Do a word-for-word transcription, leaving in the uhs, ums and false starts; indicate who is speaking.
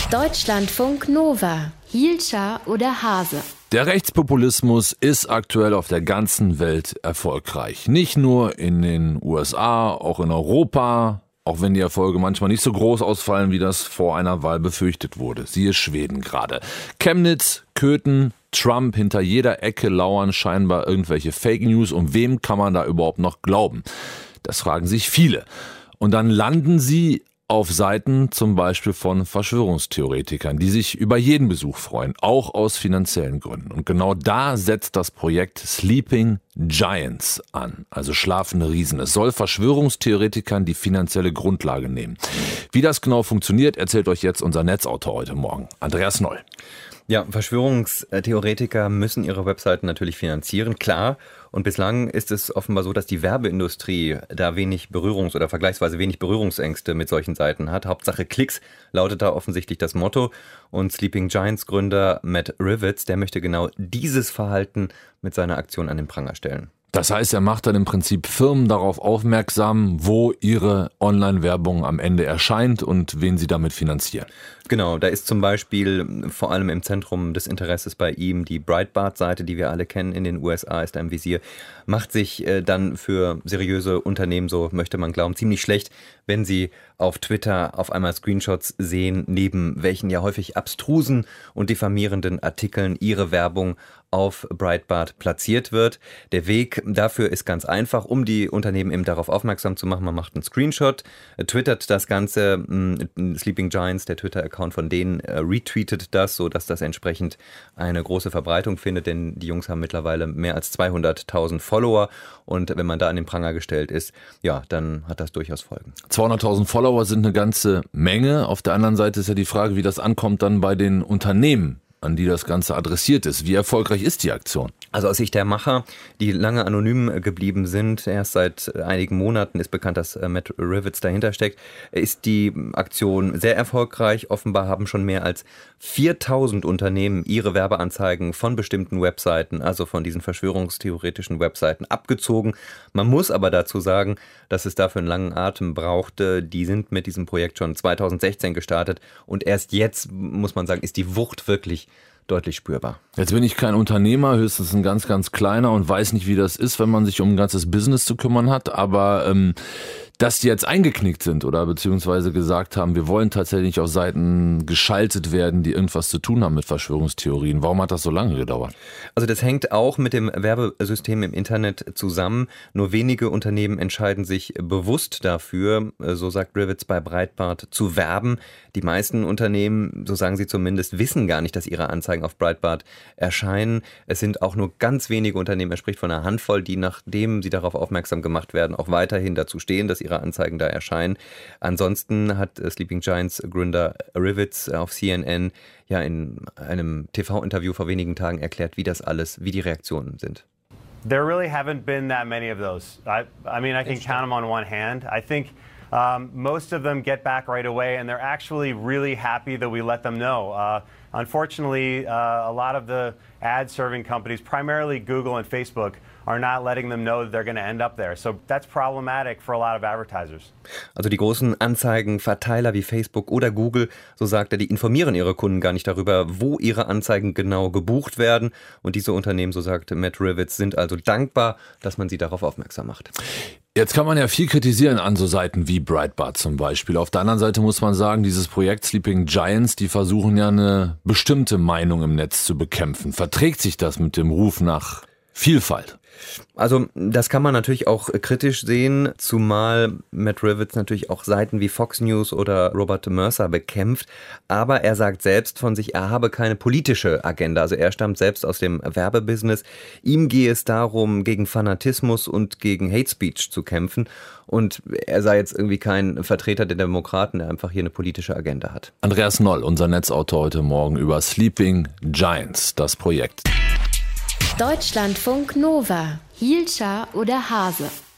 Speaker 1: Deutschlandfunk Nova. Hielscher oder Hase?
Speaker 2: Der Rechtspopulismus ist aktuell auf der ganzen Welt erfolgreich. Nicht nur in den U S A, auch in Europa, auch wenn die Erfolge manchmal nicht so groß ausfallen, wie das vor einer Wahl befürchtet wurde. Siehe Schweden gerade. Chemnitz, Köthen, Trump, hinter jeder Ecke lauern scheinbar irgendwelche Fake News. Und wem kann man da überhaupt noch glauben? Das fragen sich viele. Und dann landen sie auf Seiten zum Beispiel von Verschwörungstheoretikern, die sich über jeden Besuch freuen, auch aus finanziellen Gründen. Und genau da setzt das Projekt Sleeping Giants an, also schlafende Riesen. Es soll Verschwörungstheoretikern die finanzielle Grundlage nehmen. Wie das genau funktioniert, erzählt euch jetzt unser Netzautor heute Morgen, Andreas Noll.
Speaker 3: Ja, Verschwörungstheoretiker müssen ihre Webseiten natürlich finanzieren, klar. Und bislang ist es offenbar so, dass die Werbeindustrie da wenig Berührungs- oder vergleichsweise wenig Berührungsängste mit solchen Seiten hat. Hauptsache Klicks lautet da offensichtlich das Motto. Und Sleeping Giants Gründer Matt Rivets, der möchte genau dieses Verhalten mit seiner Aktion an den Pranger stellen.
Speaker 2: Das heißt, er macht dann im Prinzip Firmen darauf aufmerksam, wo ihre Online-Werbung am Ende erscheint und wen sie damit finanzieren.
Speaker 3: Genau, da ist zum Beispiel vor allem im Zentrum des Interesses bei ihm die Breitbart-Seite, die wir alle kennen in den U S A, ist da im Visier, macht sich äh, dann für seriöse Unternehmen, so möchte man glauben, ziemlich schlecht, wenn sie auf Twitter auf einmal Screenshots sehen, neben welchen ja häufig abstrusen und diffamierenden Artikeln ihre Werbung auf Breitbart platziert wird. Der Weg dafür ist ganz einfach, um die Unternehmen eben darauf aufmerksam zu machen. Man macht einen Screenshot, twittert das Ganze, mh, Sleeping Giants, der Twitter-Account von denen, äh, retweetet das, sodass das entsprechend eine große Verbreitung findet, denn die Jungs haben mittlerweile mehr als zweihunderttausend Follower und wenn man da an den Pranger gestellt ist, ja, dann hat das durchaus Folgen.
Speaker 2: zweihunderttausend Follower sind eine ganze Menge. Auf der anderen Seite ist ja die Frage, wie das ankommt dann bei den Unternehmen, an die das Ganze adressiert ist. Wie erfolgreich ist die Aktion?
Speaker 3: Also aus Sicht der Macher, die lange anonym geblieben sind, erst seit einigen Monaten ist bekannt, dass Matt Rivets dahinter steckt, ist die Aktion sehr erfolgreich. Offenbar haben schon mehr als viertausend Unternehmen ihre Werbeanzeigen von bestimmten Webseiten, also von diesen verschwörungstheoretischen Webseiten, abgezogen. Man muss aber dazu sagen, dass es dafür einen langen Atem brauchte. Die sind mit diesem Projekt schon zweitausendsechzehn gestartet und erst jetzt, muss man sagen, ist die Wucht wirklich deutlich spürbar.
Speaker 2: Jetzt bin ich kein Unternehmer, höchstens ein ganz, ganz kleiner und weiß nicht, wie das ist, wenn man sich um ein ganzes Business zu kümmern hat, aber ähm, dass die jetzt eingeknickt sind oder beziehungsweise gesagt haben, wir wollen tatsächlich auf Seiten geschaltet werden, die irgendwas zu tun haben mit Verschwörungstheorien. Warum hat das so lange gedauert?
Speaker 3: Also das hängt auch mit dem Werbesystem im Internet zusammen. Nur wenige Unternehmen entscheiden sich bewusst dafür, so sagt Rivets bei Breitbart, zu werben. Die meisten Unternehmen, so sagen sie zumindest, wissen gar nicht, dass ihre Anzeigen auf Breitbart erscheinen. Es sind auch nur ganz wenige Unternehmen, er spricht von einer Handvoll, die, nachdem sie darauf aufmerksam gemacht werden, auch weiterhin dazu stehen, dass ihre Anzeigen da erscheinen. Ansonsten hat Sleeping Giants Gründer Rivets auf C N N ja in einem T V-Interview vor wenigen Tagen erklärt, wie das alles, wie die Reaktionen sind.
Speaker 4: There really haven't been that many of those. I, I mean, I can count them on one hand. I think um, most of them get back right away, and they're actually really happy that we let them know. Uh, unfortunately, uh, a lot of the ad-serving companies, primarily Google and Facebook, are not letting them know that they're going to end up there. So that's problematic for a lot of advertisers.
Speaker 3: Also die großen Anzeigenverteiler wie Facebook oder Google, so sagt er, die informieren ihre Kunden gar nicht darüber, wo ihre Anzeigen genau gebucht werden. Und diese Unternehmen, so sagt Matt Rivets, sind also dankbar, dass man sie darauf aufmerksam macht.
Speaker 2: Jetzt kann man ja viel kritisieren an so Seiten wie Breitbart zum Beispiel. Auf der anderen Seite muss man sagen, dieses Projekt Sleeping Giants, die versuchen ja eine bestimmte Meinung im Netz zu bekämpfen. Verträgt sich das mit dem Ruf nach Vielfalt?
Speaker 3: Also das kann man natürlich auch kritisch sehen, zumal Matt Rivets natürlich auch Seiten wie Fox News oder Robert Mercer bekämpft. Aber er sagt selbst von sich, er habe keine politische Agenda. Also er stammt selbst aus dem Werbebusiness. Ihm gehe es darum, gegen Fanatismus und gegen Hate Speech zu kämpfen. Und er sei jetzt irgendwie kein Vertreter der Demokraten, der einfach hier eine politische Agenda hat.
Speaker 2: Andreas Noll, unser Netzautor heute Morgen über Sleeping Giants, das Projekt.
Speaker 1: Deutschlandfunk Nova. Hielscher oder Hase?